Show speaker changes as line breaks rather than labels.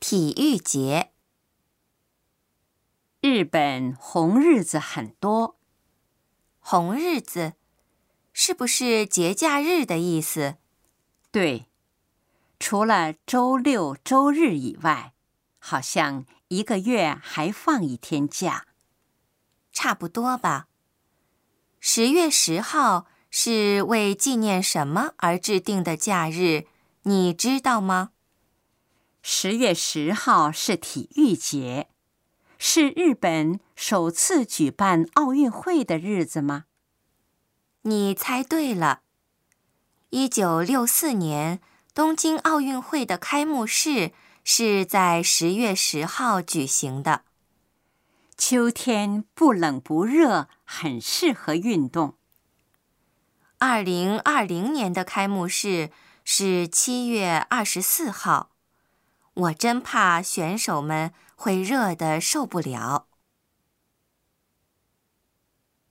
体育节。
日本红日子很多。
红日子是不是节假日的意思？
对，除了周六、周日以外，好像一个月还放一天假。
差不多吧。10月10号是为纪念什么而制定的假日，你知道吗
？10月10号是体育节，是日本首次举办奥运会的日子吗？
你猜对了。1964年东京奥运会的开幕式是在10月10号举行的。
秋天不冷不热，很适合运动。
2020年的开幕式是7月24号。我真怕选手们会热得受不了。